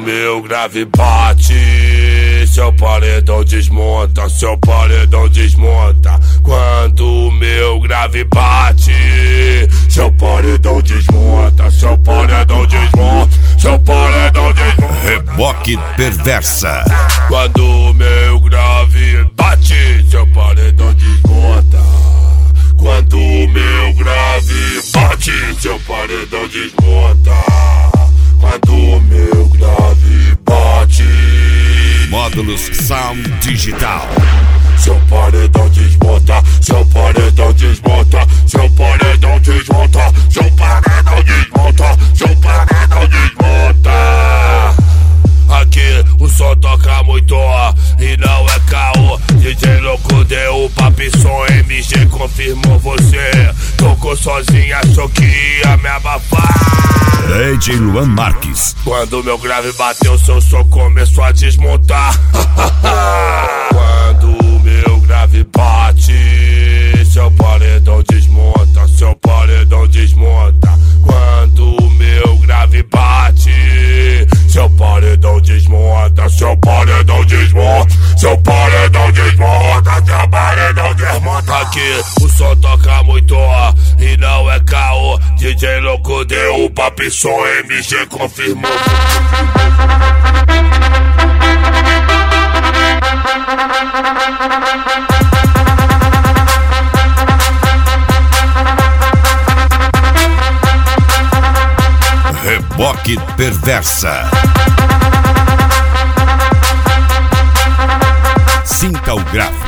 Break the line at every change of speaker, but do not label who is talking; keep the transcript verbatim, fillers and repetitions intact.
meu grave bate, seu paredão desmonta, seu paredão desmonta. Quando o meu grave bate, seu paredão desmonta, seu paredão desmonta, seu paredão desmonta.
Reboque Perversa.
Quando o meu grave bate, seu paredão desmonta. Quando o meu grave bate, seu paredão desmonta. Quando o meu grave bate.
Módulos Sound Digital.
Seu paredão desmonta, seu paredão desmonta, seu paredão desmonta, seu paredão desmonta, seu paredão desmonta. Aqui o som toca muito e não é caô. D J louco deu o papisson, M G confirmou você. Tocou sozinha, achou que ia me abafar.
D J Luan Marques.
Quando meu grave bateu, seu som começou a desmontar. Quando o meu grave bate, seu paredão desmonta, seu paredão desmonta. Quando o meu grave bate, seu paredão desmonta, seu paredão desmonta, seu paredão desmonta, seu paredão desmonta. Aqui o som toca muito e não é caô. D J louco deu o papisson, M G confirmou.
Reboque Perversa. Sinta o gráfico.